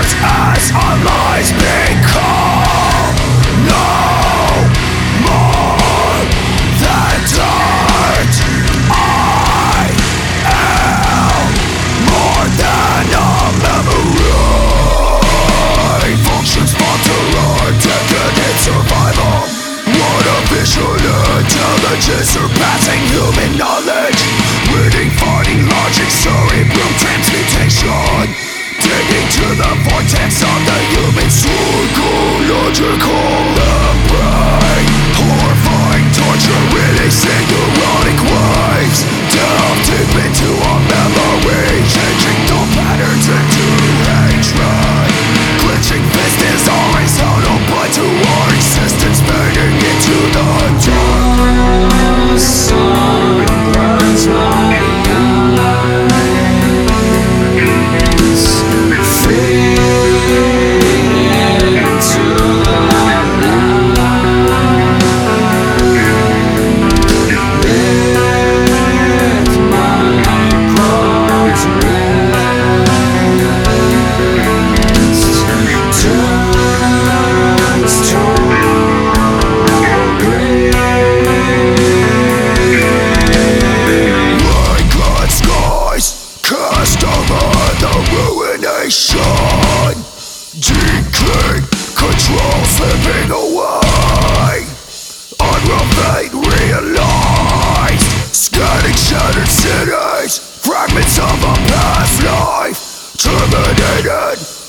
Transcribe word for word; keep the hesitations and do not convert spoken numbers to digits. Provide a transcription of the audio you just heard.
as our lives become no more than dirt. I am more than a memory. Functions monitored, decadent survival. Artificial intelligence surpassing human knowledge. Reading, finding logic, cerebral transmutation. Digging to the vortex of the human psychological. The brain, horrifying torture, releasing neurotic waves. Delve deep into our memory, changing thought patterns into hatred. Clenching fist is horizontal, but to our existence fading into the dark. The sun burns my eyes, fading into the night. Lift my bones rest, turns to cast over the ruination. Decay, control slipping away. Unreal fate realized. Scanning shattered cities, fragments of a past life terminated.